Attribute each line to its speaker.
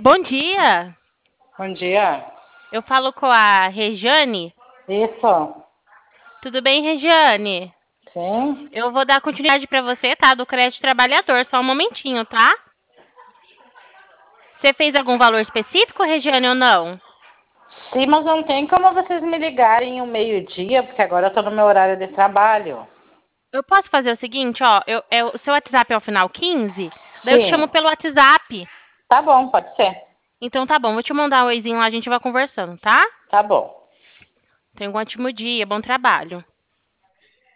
Speaker 1: Bom dia!
Speaker 2: Bom dia.
Speaker 1: Eu falo com a Rejane.
Speaker 2: Isso.
Speaker 1: Tudo bem, Rejane?
Speaker 2: Sim.
Speaker 1: Eu vou dar continuidade para você, tá? Do crédito trabalhador, só um momentinho, tá? Você fez algum valor específico, Rejane, ou não?
Speaker 2: Sim, mas não tem como vocês me ligarem um meio-dia, porque agora eu tô no meu horário de trabalho.
Speaker 1: Eu posso fazer o seguinte, ó, o seu WhatsApp é o final 15. Daí eu te chamo
Speaker 2: Sim.
Speaker 1: pelo WhatsApp.
Speaker 2: Tá bom, pode ser.
Speaker 1: Então tá bom, vou te mandar um oizinho lá, a gente vai conversando, tá?
Speaker 2: Tá bom.
Speaker 1: Tenha um ótimo dia, bom trabalho.